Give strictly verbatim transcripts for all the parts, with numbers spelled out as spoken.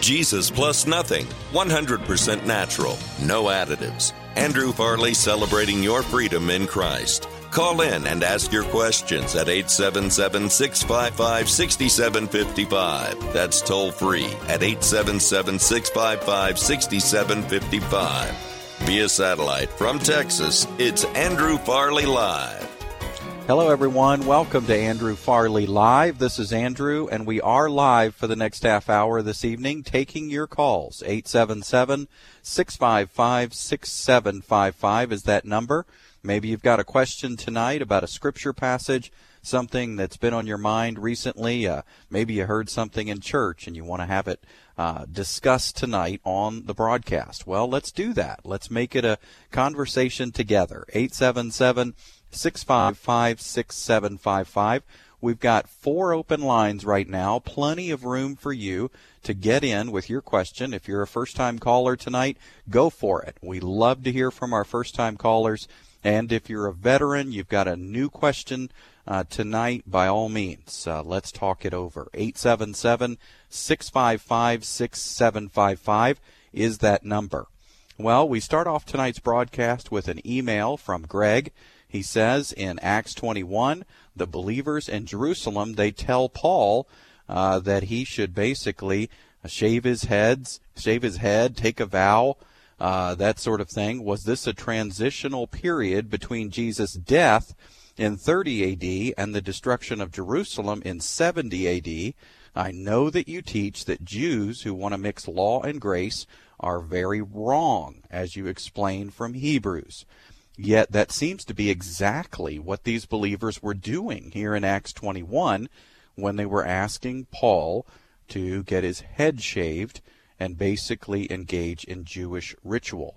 Jesus plus nothing, one hundred percent natural, no additives. Andrew Farley celebrating your freedom in Christ. Call in and ask your questions at eight seven seven, six five five, six seven five five. That's toll free at eight seven seven, six five five, six seven five five. Via satellite from Texas, it's Andrew Farley Live. Hello, everyone. Welcome to Andrew Farley Live. This is Andrew, and we are live for the next half hour this evening, taking your calls. eight seven seven, six five five, six seven five five is that number. Maybe you've got a question tonight about a scripture passage, something that's been on your mind recently. Uh, maybe you heard something in church and you want to have it uh, discussed tonight on the broadcast. Well, let's do that. Let's make it a conversation together. eight seven seven, six five five, six seven five five. We've got four open lines right now, plenty of room for you to get in with your question. If you're a first-time caller tonight, go for it. We love to hear from our first-time callers. And if you're a veteran, you've got a new question uh, tonight, by all means, uh, let's talk it over. eight seven seven, six five five, six seven five five is that number. Well, we start off tonight's broadcast with an email from Greg. He says in Acts twenty-one, the believers in Jerusalem, they tell Paul uh, that he should basically shave his heads, shave his head, take a vow, Uh, that sort of thing. Was this a transitional period between Jesus' death in thirty A D and the destruction of Jerusalem in seventy A D? I know that you teach that Jews who want to mix law and grace are very wrong, as you explain from Hebrews. Yet that seems to be exactly what these believers were doing here in Acts twenty-one when they were asking Paul to get his head shaved and basically engage in Jewish ritual.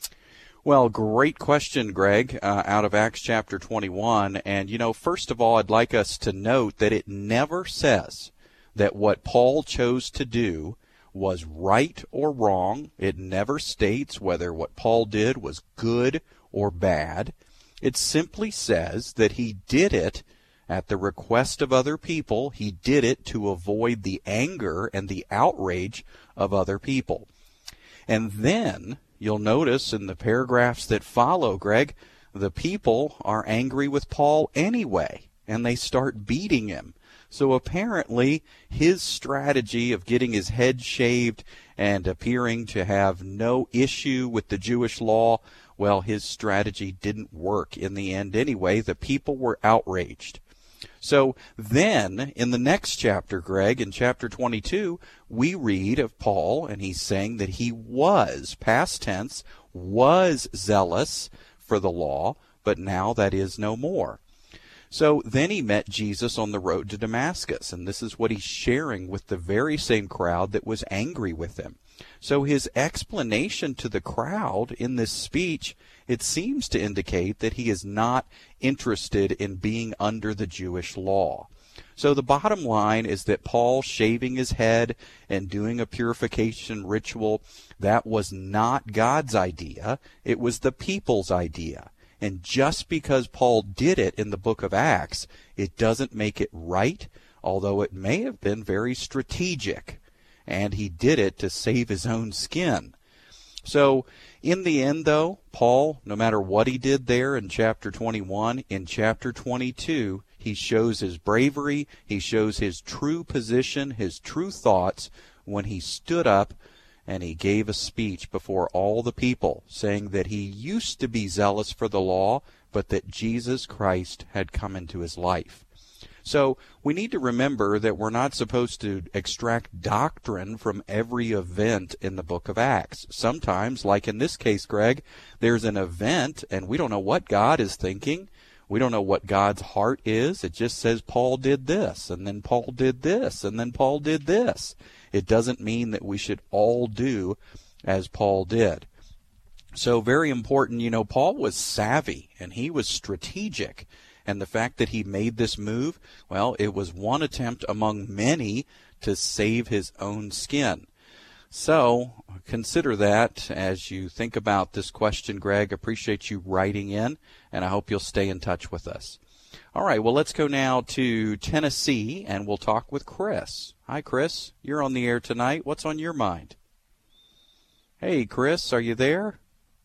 Well, great question, Greg, uh, out of Acts chapter twenty-one. And, you know, first of all, I'd like us to note that it never says that what Paul chose to do was right or wrong. It never states whether what Paul did was good or bad. It simply says that he did it at the request of other people. He did it to avoid the anger and the outrage of other people. And then you'll notice in the paragraphs that follow, Greg, the people are angry with Paul anyway, and they start beating him. So apparently his strategy of getting his head shaved and appearing to have no issue with the Jewish law, well, his strategy didn't work in the end anyway. The people were outraged. So then, in the next chapter, Greg, in chapter twenty-two, we read of Paul, and he's saying that he was, past tense, was zealous for the law, but now that is no more. So then he met Jesus on the road to Damascus, and this is what he's sharing with the very same crowd that was angry with him. So his explanation to the crowd in this speech, it seems to indicate that he is not interested in being under the Jewish law. So the bottom line is that Paul shaving his head and doing a purification ritual, that was not God's idea. It was the people's idea. And just because Paul did it in the book of Acts, it doesn't make it right, although it may have been very strategic. And he did it to save his own skin. So in the end, though, Paul, no matter what he did there in chapter twenty-one, in chapter twenty-two, he shows his bravery, he shows his true position, his true thoughts, when he stood up and he gave a speech before all the people, saying that he used to be zealous for the law, but that Jesus Christ had come into his life. So we need to remember that we're not supposed to extract doctrine from every event in the book of Acts. Sometimes, like in this case, Greg, there's an event and we don't know what God is thinking. We don't know what God's heart is. It just says Paul did this, and then Paul did this, and then Paul did this. It doesn't mean that we should all do as Paul did. So very important, you know, Paul was savvy and he was strategic. And the fact that he made this move, well, it was one attempt among many to save his own skin. So consider that as you think about this question, Greg. Appreciate you writing in, and I hope you'll stay in touch with us. All right, well, let's go now to Tennessee, and we'll talk with Chris. Hi, Chris. You're on the air tonight. What's on your mind? Hey, Chris, are you there?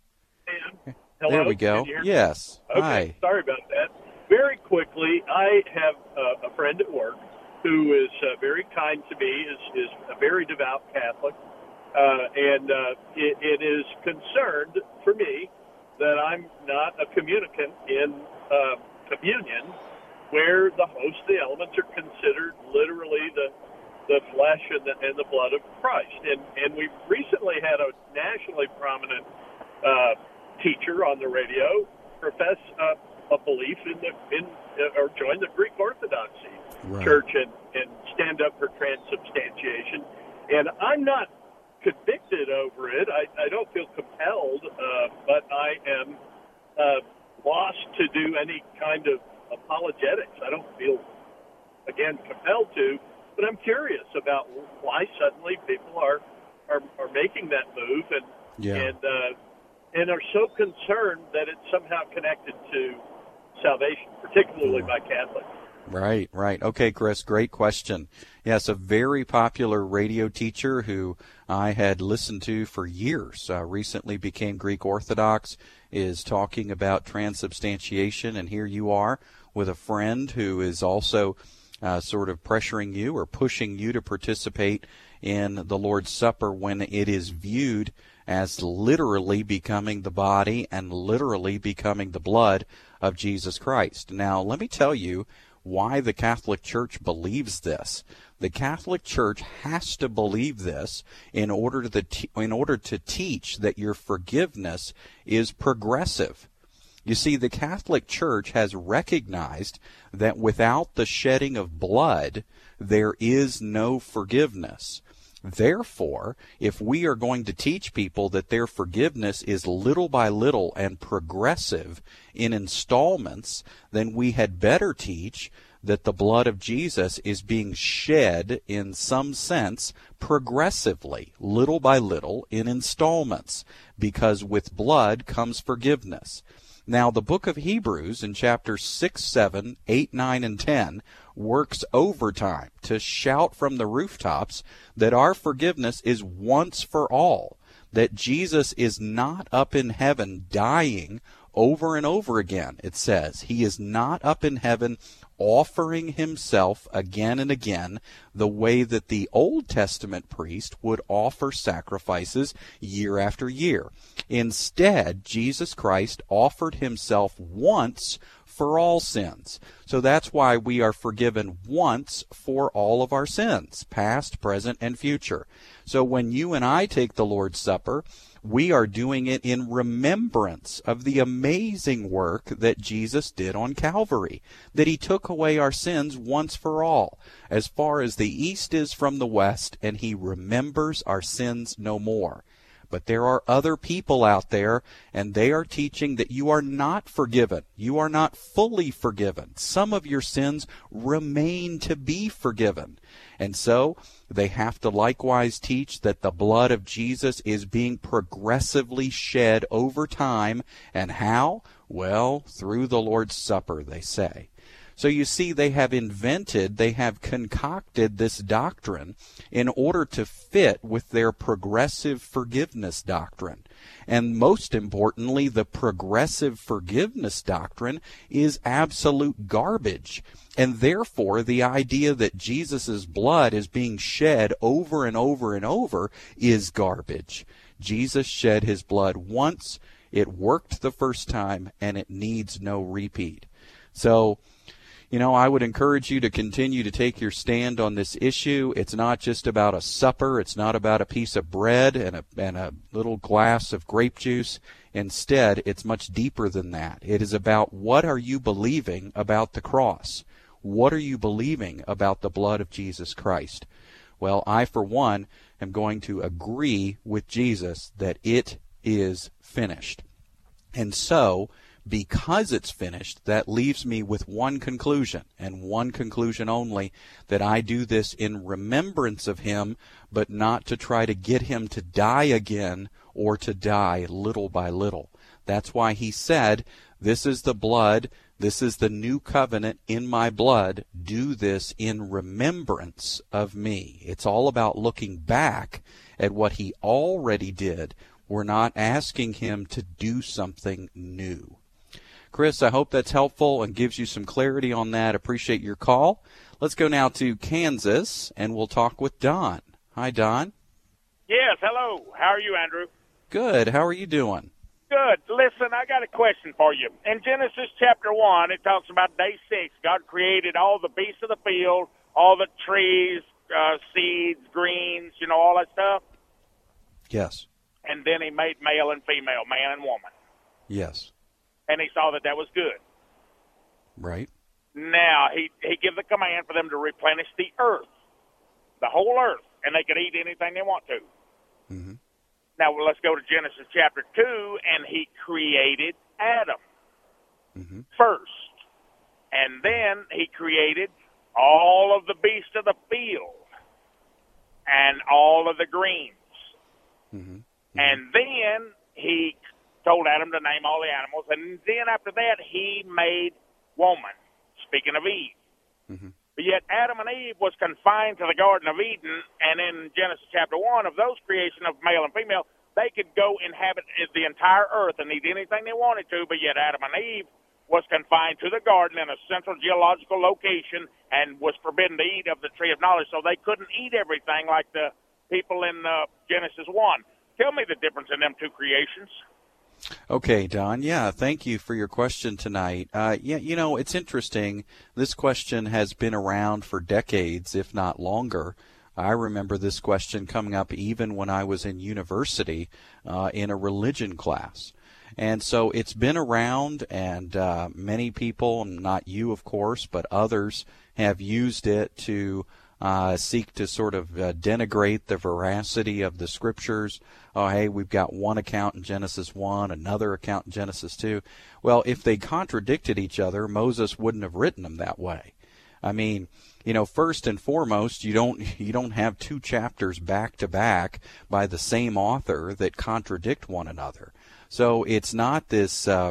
Hey, hello. There we go. Yes. Okay, Hi. sorry about that. Very quickly, I have uh, a friend at work who is uh, very kind to me, is, is a very devout Catholic, uh, and uh, it, it is concerned for me that I'm not a communicant in uh, communion, where the host, the elements, are considered literally the the flesh and the, and the blood of Christ. And and we recently had a nationally prominent uh, teacher on the radio profess uh, a belief in the in uh, or join the Greek Orthodoxy right. Church and, and stand up for transubstantiation. And I'm not convicted over it. I, I don't feel compelled, uh, but I am uh, lost to do any kind of apologetics. I don't feel, again, compelled to, but I'm curious about why suddenly people are are, are making that move and yeah. and uh, and are so concerned that it's somehow connected to salvation, particularly by Catholics. Right, right. Okay, Chris, great question. Yes, a very popular radio teacher who I had listened to for years, uh, recently became Greek Orthodox, is talking about transubstantiation, and here you are with a friend who is also uh, sort of pressuring you or pushing you to participate in the Lord's Supper when it is viewed as literally becoming the body and literally becoming the blood of Jesus Christ. Now, let me tell you why the Catholic Church believes this. The Catholic Church has to believe this in order to the in order to teach that your forgiveness is progressive. You see, the Catholic Church has recognized that without the shedding of blood, there is no forgiveness. Therefore, if we are going to teach people that their forgiveness is little by little and progressive in installments, then we had better teach that the blood of Jesus is being shed in some sense progressively, little by little, in installments, because with blood comes forgiveness. Now, the book of Hebrews in chapters six, seven, eight, nine, and ten works overtime to shout from the rooftops that our forgiveness is once for all, that Jesus is not up in heaven dying over and over again, it says. He is not up in heaven offering himself again and again the way that the Old Testament priest would offer sacrifices year after year. Instead, Jesus Christ offered himself once for all sins. So that's why we are forgiven once for all of our sins, past, present, and future. So when you and I take the Lord's Supper, we are doing it in remembrance of the amazing work that Jesus did on Calvary, that he took away our sins once for all, as far as the east is from the west, and he remembers our sins no more. But there are other people out there, and they are teaching that you are not forgiven. You are not fully forgiven. Some of your sins remain to be forgiven. And so they have to likewise teach that the blood of Jesus is being progressively shed over time. And how? Well, through the Lord's Supper, they say. So you see, they have invented, they have concocted this doctrine in order to fit with their progressive forgiveness doctrine. And most importantly, the progressive forgiveness doctrine is absolute garbage. And therefore, the idea that Jesus' blood is being shed over and over and over is garbage. Jesus shed his blood once, it worked the first time, and it needs no repeat. So, you know, I would encourage you to continue to take your stand on this issue. It's not just about a supper. It's not about a piece of bread and a, and a little glass of grape juice. Instead, it's much deeper than that. It is about what are you believing about the cross? What are you believing about the blood of Jesus Christ? Well, I, for one, am going to agree with Jesus that it is finished. And so, because it's finished, that leaves me with one conclusion, and one conclusion only, that I do this in remembrance of him, but not to try to get him to die again or to die little by little. That's why he said, this is the blood This is the new covenant in my blood. Do this in remembrance of me. It's all about looking back at what he already did. We're not asking him to do something new. Chris, I hope that's helpful and gives you some clarity on that. Appreciate your call. Let's go now to Kansas, and we'll talk with Don. Hi, Don. Yes, hello. How are you, Andrew? Good. How are you doing? Good. Listen, I got a question for you. In Genesis chapter one, it talks about day six. God created all the beasts of the field, all the trees, uh, seeds, greens, you know, all that stuff. Yes. And then he made male and female, man and woman. Yes. And he saw that that was good. Right. Now, he, he gives the command for them to replenish the earth, the whole earth, and they could eat anything they want to. Mm-hmm. Now, well, let's go to Genesis chapter two, and he created Adam mm-hmm. first. And then he created all of the beasts of the field and all of the greens. Mm-hmm. Mm-hmm. And then he told Adam to name all the animals, and then after that he made woman, speaking of Eve. Mm-hmm. But yet Adam and Eve was confined to the Garden of Eden, and in Genesis chapter one of those creation of male and female, they could go inhabit the entire earth and eat anything they wanted to, but yet Adam and Eve was confined to the garden in a central geological location and was forbidden to eat of the tree of knowledge, so they couldn't eat everything like the people in uh, Genesis one. Tell me the difference in them two creations. Okay, Don. Yeah, thank you for your question tonight. Uh, yeah, you know, it's interesting. This question has been around for decades, if not longer. I remember this question coming up even when I was in university uh, in a religion class. And so it's been around, and uh, many people, not you, of course, but others have used it to Uh, seek to sort of uh, denigrate the veracity of the scriptures. Oh, hey, we've got one account in Genesis one, another account in Genesis two. Well, if they contradicted each other, Moses wouldn't have written them that way. I mean, you know, first and foremost, you don't you don't have two chapters back to back by the same author that contradict one another. So it's not this uh,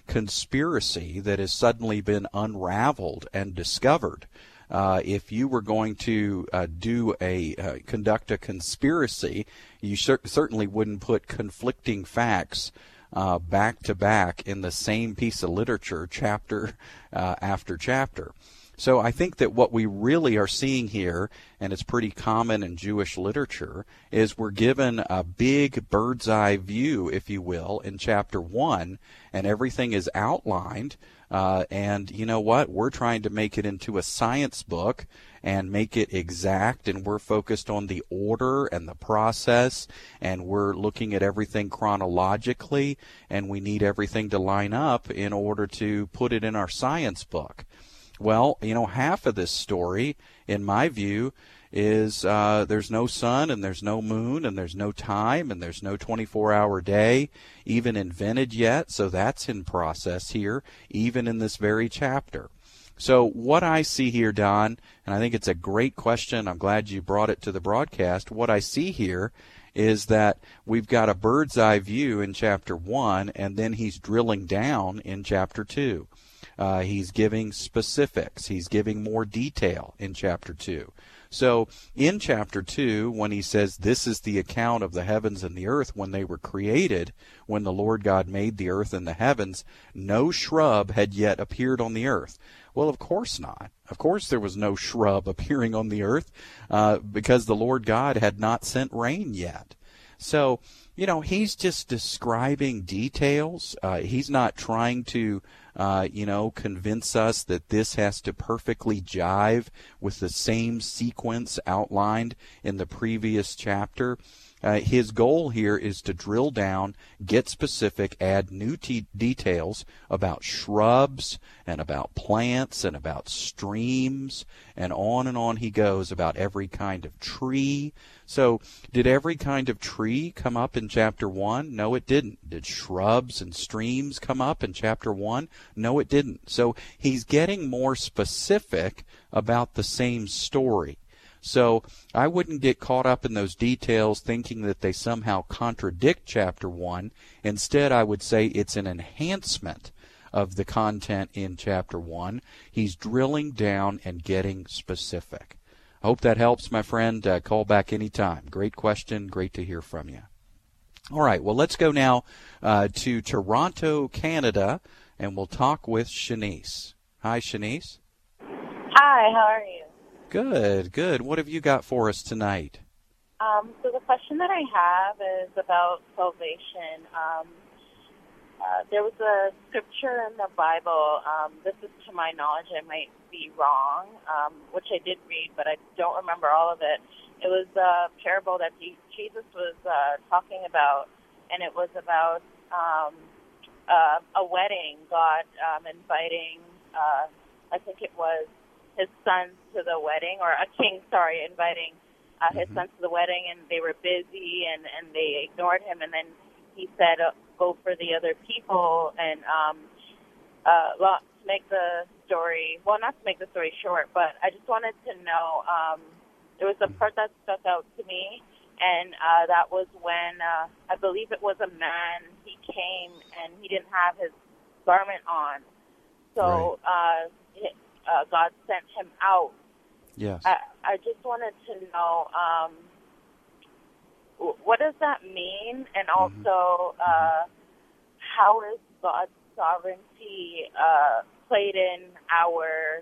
conspiracy that has suddenly been unraveled and discovered. Uh, if you were going to uh, do a uh, conduct a conspiracy, you cer- certainly wouldn't put conflicting facts uh, back to back in the same piece of literature, chapter uh, after chapter. So I think that what we really are seeing here, and it's pretty common in Jewish literature, is we're given a big bird's eye view, if you will, in chapter one, and everything is outlined. Uh, and you know what? We're trying to make it into a science book and make it exact, and we're focused on the order and the process, and we're looking at everything chronologically, and we need everything to line up in order to put it in our science book. Well, you know, half of this story, in my view, is uh, there's no sun and there's no moon and there's no time and there's no twenty-four hour day even invented yet. So that's in process here, even in this very chapter. So what I see here, Don, and I think it's a great question. I'm glad you brought it to the broadcast. What I see here is that we've got a bird's eye view in chapter one, and then he's drilling down in chapter two. Uh, he's giving specifics. He's giving more detail in chapter two. So in chapter two, when he says this is the account of the heavens and the earth when they were created, when the Lord God made the earth and the heavens, no shrub had yet appeared on the earth. Well, of course not. Of course there was no shrub appearing on the earth uh, because the Lord God had not sent rain yet. So, you know, he's just describing details. Uh, he's not trying to, uh, you know, convince us that this has to perfectly jive with the same sequence outlined in the previous chapter. Uh, his goal here is to drill down, get specific, add new te- details about shrubs and about plants and about streams, and on and on he goes about every kind of tree. So did every kind of tree come up in chapter one? No, it didn't. Did shrubs and streams come up in chapter one? No, it didn't. So he's getting more specific about the same story. So I wouldn't get caught up in those details thinking that they somehow contradict chapter one. Instead, I would say it's an enhancement of the content in chapter one. He's drilling down and getting specific. I hope that helps, my friend. Uh, call back anytime. Great question. Great to hear from you. All right, well, let's go now uh, to Toronto, Canada, and we'll talk with Shanice. Hi, Shanice. Hi, how are you? Good, good. What have you got for us tonight? Um, so the question that I have is about salvation. Um, uh, there was a scripture in the Bible, um, this is to my knowledge, I might be wrong, um, which I did read, but I don't remember all of it. It was a parable that Jesus was uh, talking about, and it was about um, uh, a wedding, God um, inviting, uh, I think it was his son to the wedding, or a king, sorry, inviting uh, his mm-hmm. son to the wedding, and they were busy, and, and they ignored him, and then he said, uh, go for the other people, and um, uh, well, to make the story, well, not to make the story short, but I just wanted to know, um, there was a part that stuck out to me, and uh, that was when, uh, I believe it was a man, he came, and he didn't have his garment on, so right. uh, uh, God sent him out. Yes. I, I just wanted to know, um, what does that mean, and also mm-hmm. uh, how is God's sovereignty uh, played in our,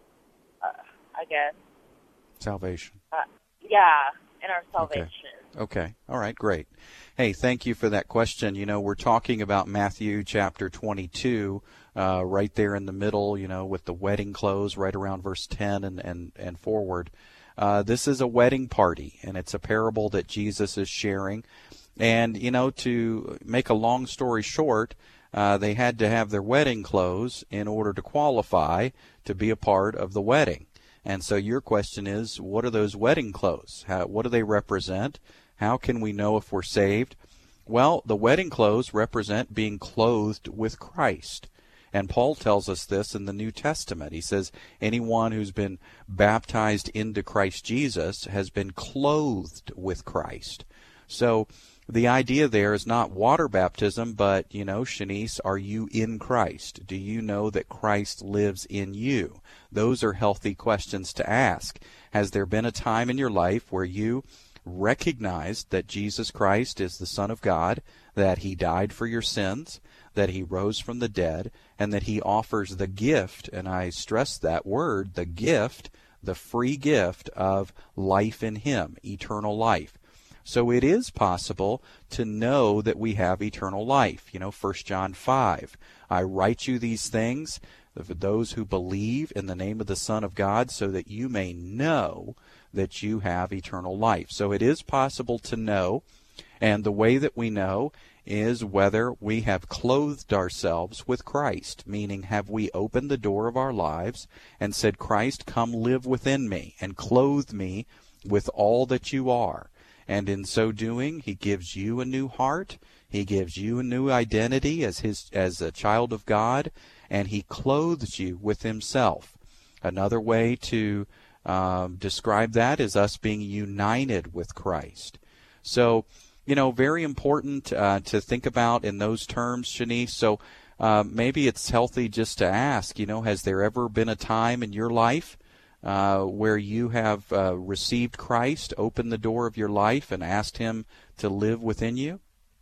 uh, I guess, salvation? Uh, yeah, in our salvation. Okay. okay. All right, great. Hey, thank you for that question. You know, we're talking about Matthew chapter twenty-two, uh, right there in the middle, you know, with the wedding clothes right around verse ten and, and, and forward. Uh, this is a wedding party, and it's a parable that Jesus is sharing. And, you know, to make a long story short, uh, they had to have their wedding clothes in order to qualify to be a part of the wedding. And so your question is, what are those wedding clothes? How, what do they represent? How can we know if we're saved? Well, the wedding clothes represent being clothed with Christ. And Paul tells us this in the New Testament. He says, anyone who's been baptized into Christ Jesus has been clothed with Christ. So the idea there is not water baptism, but, you know, Shanice, are you in Christ? Do you know that Christ lives in you? Those are healthy questions to ask. Has there been a time in your life where you recognized that Jesus Christ is the Son of God, that he died for your sins, that he rose from the dead, and that he offers the gift, and I stress that word, the gift, the free gift of life in him, eternal life. So it is possible to know that we have eternal life. You know, First John five, I write you these things for those who believe in the name of the Son of God, so that you may know that you have eternal life. So it is possible to know, and the way that we know is whether we have clothed ourselves with Christ, meaning have we opened the door of our lives and said, Christ, come live within me and clothe me with all that you are. And in so doing, he gives you a new heart, he gives you a new identity as his as a child of God, and he clothes you with himself. Another way to um, describe that is us being united with Christ. So, you know, very important uh, to think about in those terms, Shanice. So uh, maybe it's healthy just to ask, you know, has there ever been a time in your life uh, where you have uh, received Christ, opened the door of your life, and asked him to live within you?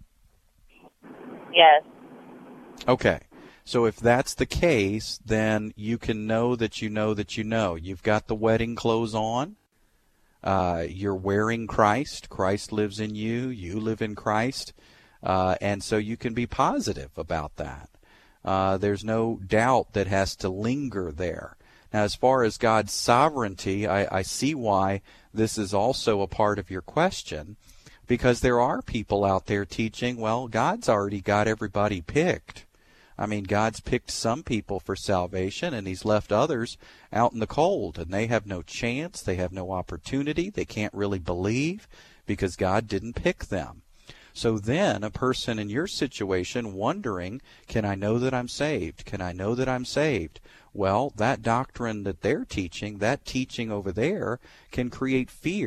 Yes. Okay. So if that's the case, then you can know that you know that you know. You've got the wedding clothes on. Uh, you're wearing Christ. Christ lives in you. You live in Christ. Uh, and so you can be positive about that. Uh, there's no doubt that has to linger there. Now, as far as God's sovereignty, I, I see why this is also a part of your question, because there are people out there teaching, well, God's already got everybody picked. I mean, God's picked some people for salvation, and he's left others out in the cold, and they have no chance, they have no opportunity, they can't really believe because God didn't pick them. So then a person in your situation wondering, can I know that I'm saved? Can I know that I'm saved? Well, that doctrine that they're teaching, that teaching over there, can create fear.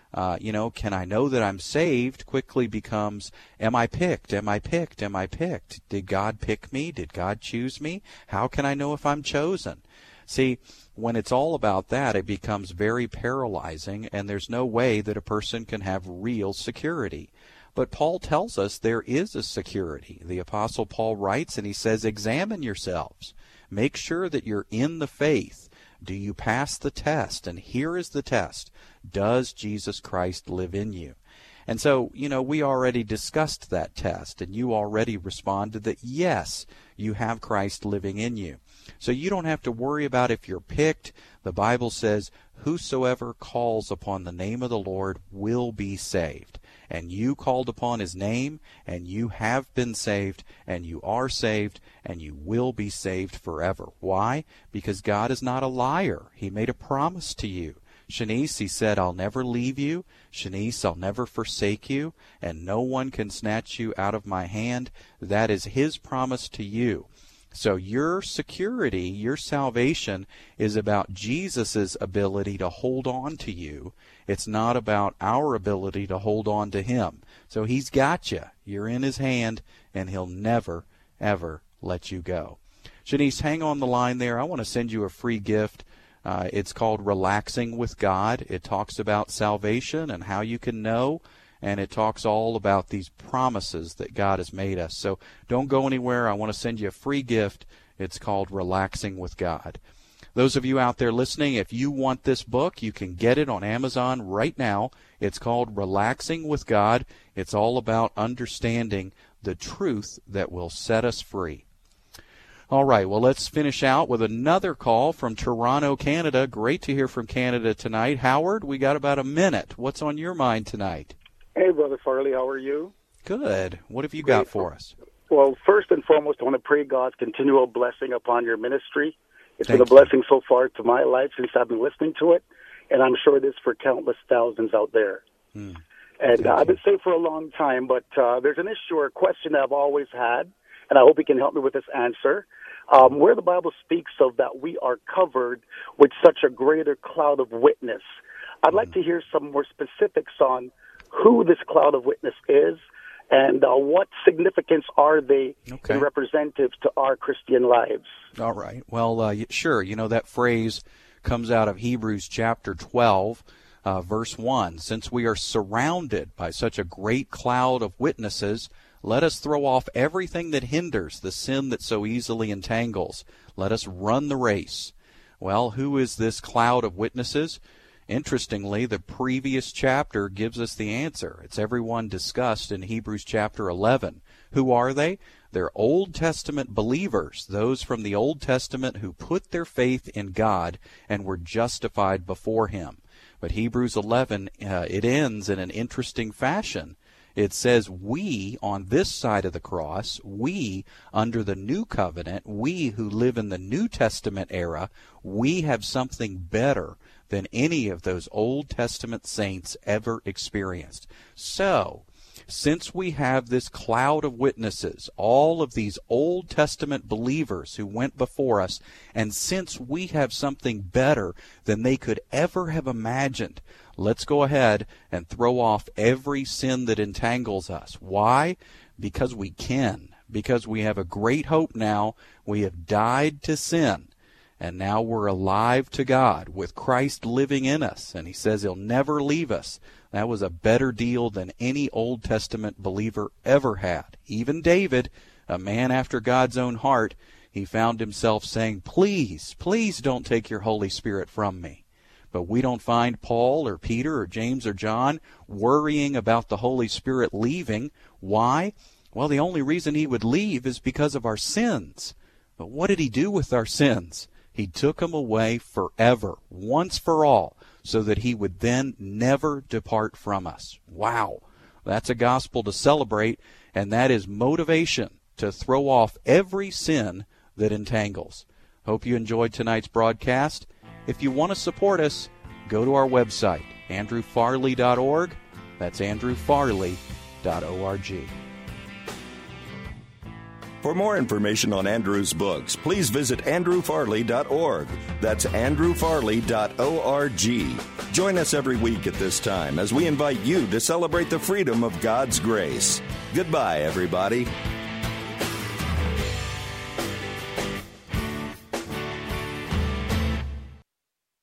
Uh, you know, can I know that I'm saved quickly becomes, am I picked? Am I picked? Am I picked? Did God pick me? Did God choose me? How can I know if I'm chosen? See, when it's all about that, it becomes very paralyzing, and there's no way that a person can have real security. But Paul tells us there is a security. The Apostle Paul writes, and he says, examine yourselves. Make sure that you're in the faith. Do you pass the test? And here is the test. Does Jesus Christ live in you? And so, you know, we already discussed that test, and you already responded that, yes, you have Christ living in you. So you don't have to worry about if you're picked. The Bible says, whosoever calls upon the name of the Lord will be saved. And you called upon his name, and you have been saved, and you are saved, and you will be saved forever. Why? Because God is not a liar. He made a promise to you. Shanice, he said, I'll never leave you. Shanice, I'll never forsake you, and no one can snatch you out of my hand. That is his promise to you. So your security, your salvation is about Jesus' ability to hold on to you. It's not about our ability to hold on to him. So he's got you. You're in his hand, and he'll never, ever let you go. Shanice, hang on the line there. I want to send you a free gift. Uh, it's called Relaxing with God. It talks about salvation and how you can know, and it talks all about these promises that God has made us. So don't go anywhere. I want to send you a free gift. It's called Relaxing with God. Those of you out there listening, if you want this book, you can get it on Amazon right now. It's called Relaxing with God. It's all about understanding the truth that will set us free. All right, well, let's finish out with another call from Toronto, Canada. Great to hear from Canada tonight. Howard, we got about a minute. What's on your mind tonight? Hey, Brother Farley, how are you? Good. What have you Great. got for us? Well, first and foremost, I want to pray God's continual blessing upon your ministry. It's Thank been a you. blessing so far to my life since I've been listening to it, and I'm sure it is for countless thousands out there. Hmm. And uh, I've been saying for a long time, but uh, there's an issue or a question that I've always had, and I hope you can help me with this answer. Um, where the Bible speaks of that we are covered with such a greater cloud of witness. I'd like to hear some more specifics on who this cloud of witness is and uh, what significance are they Okay. in representative to our Christian lives. All right. Well, uh, sure. You know, that phrase comes out of Hebrews chapter twelve, uh, verse one. Since we are surrounded by such a great cloud of witnesses, let us throw off everything that hinders, the sin that so easily entangles. Let us run the race. Well, who is this cloud of witnesses? Interestingly, the previous chapter gives us the answer. It's everyone discussed in Hebrews chapter eleven. Who are they? They're Old Testament believers, those from the Old Testament who put their faith in God and were justified before him. But Hebrews eleven, uh, it ends in an interesting fashion. It says, we, on this side of the cross, we, under the new covenant, we who live in the New Testament era, we have something better than any of those Old Testament saints ever experienced. So, since we have this cloud of witnesses, all of these Old Testament believers who went before us, and since we have something better than they could ever have imagined, let's go ahead and throw off every sin that entangles us. Why? Because we can. Because we have a great hope now. We have died to sin. And now we're alive to God with Christ living in us. And he says he'll never leave us. That was a better deal than any Old Testament believer ever had. Even David, a man after God's own heart, he found himself saying, please, please don't take your Holy Spirit from me. But we don't find Paul or Peter or James or John worrying about the Holy Spirit leaving. Why? Well, the only reason he would leave is because of our sins. But what did he do with our sins? He took them away forever, once for all, so that he would then never depart from us. Wow, that's a gospel to celebrate, and that is motivation to throw off every sin that entangles. Hope you enjoyed tonight's broadcast. If you want to support us, go to our website, andrew farley dot org. That's andrew farley dot org. For more information on Andrew's books, please visit andrew farley dot org. That's andrew farley dot org. Join us every week at this time as we invite you to celebrate the freedom of God's grace. Goodbye, everybody.